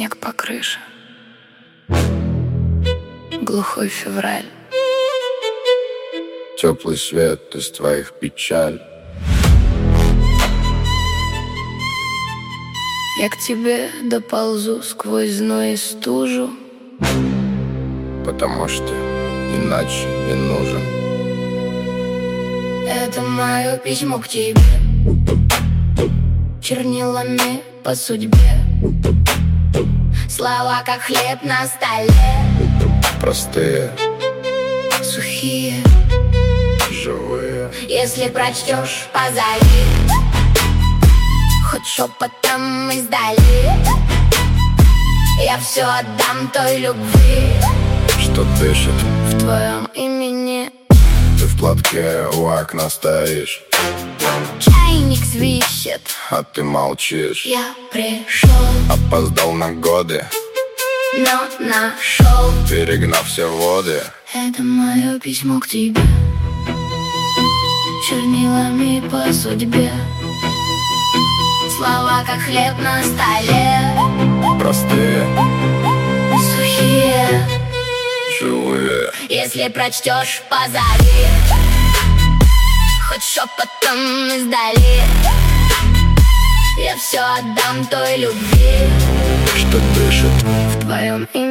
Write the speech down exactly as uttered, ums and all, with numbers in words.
снег по крыше, глухой февраль, теплый свет из твоих печаль. Я к тебе доползу сквозь зной и стужу, потому что иначе не нужен. Это мое письмо к тебе, чернилами по судьбе, слова как хлеб на столе, Простые, сухие, живые. если прочтешь, позови, хоть шепотом издали. Я все отдам той любви, Что дышит, в твоем имени. ты в платке у окна стоишь, Чайник свищет, а ты молчишь. я пришел, Опоздал на годы, но нашел. перегнав все воды. Это мое письмо к тебе, чернилами по судьбе, слова как хлеб на столе, Простые, сухие, живые. если прочтешь, позови, хоть шепотом издали. Я все отдам той любви, Что дышит, в твоем имени.